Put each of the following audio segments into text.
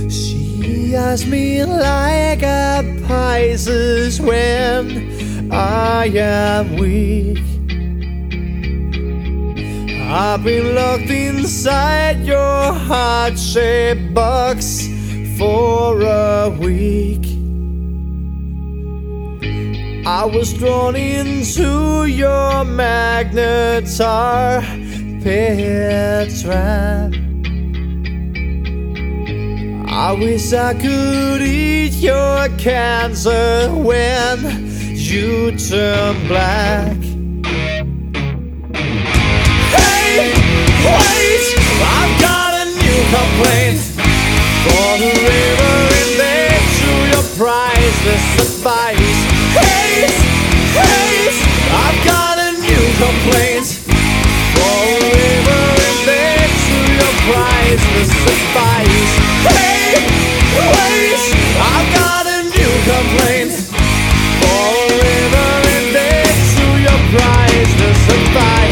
She asked me like a Pisces when I am weak. I've been locked inside your heart-shaped box for a week. I was drawn into your magnetar pit trap. I wish I could eat your cancer when you turn black. Hey, wait, I've got a new complaint for the river in there to your priceless advice. Hey, I've got a new complaint for the river in there to your priceless advice. Hey, wait, I've got a new complaint for the river in there to your priceless advice.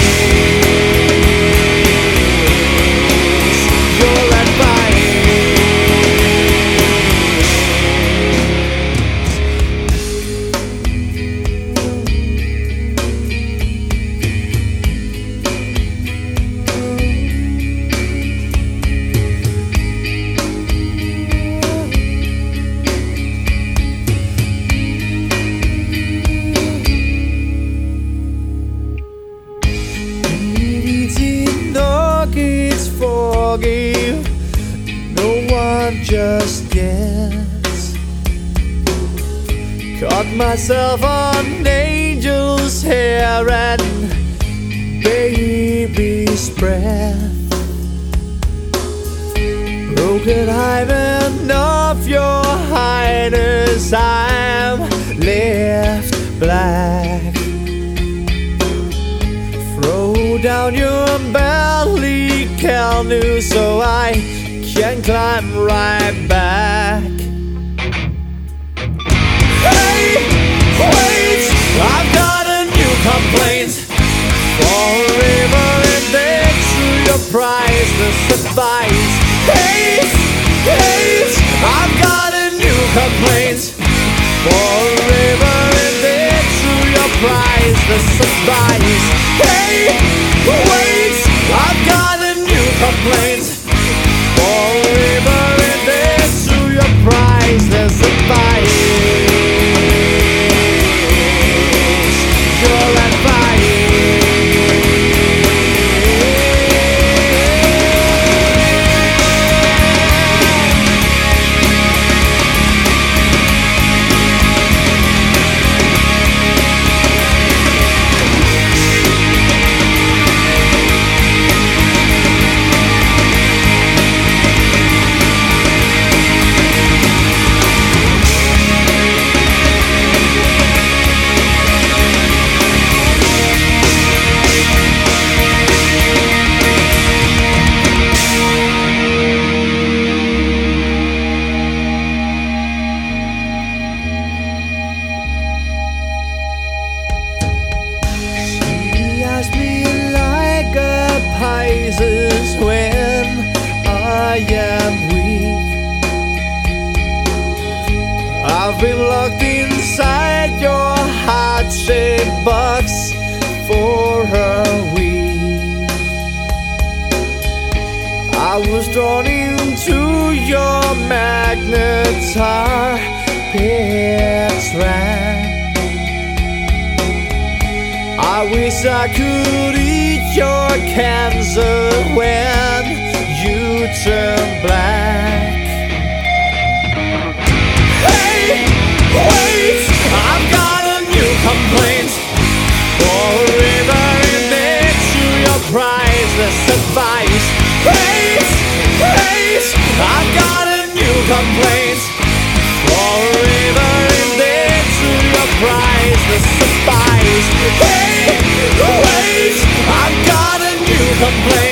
No one just gets. Caught myself on angel's hair and baby's breath. Broken hymen of your highness, I'm left black. Throw down your belly canoe so I can climb right back. Hey, wait, I've got a new complaint for a river in there to your priceless advice. Hey, I've got a new complaint for a river in there to your priceless advice. Hey, wait, I've got a new complaint for a river in there to your priceless advice. Your advice. Pisces when I am weak. I've been locked inside your heart-shaped box for a week. I was drawn into your magnetar pit trap. I wish I could eat your cancer when you turn black. Hey, wait, I've got a new complaint for a river in there to your priceless advice. Hey, I've got a new complaint for a river in there to your priceless advice. Hey, wait, I've got a new complaint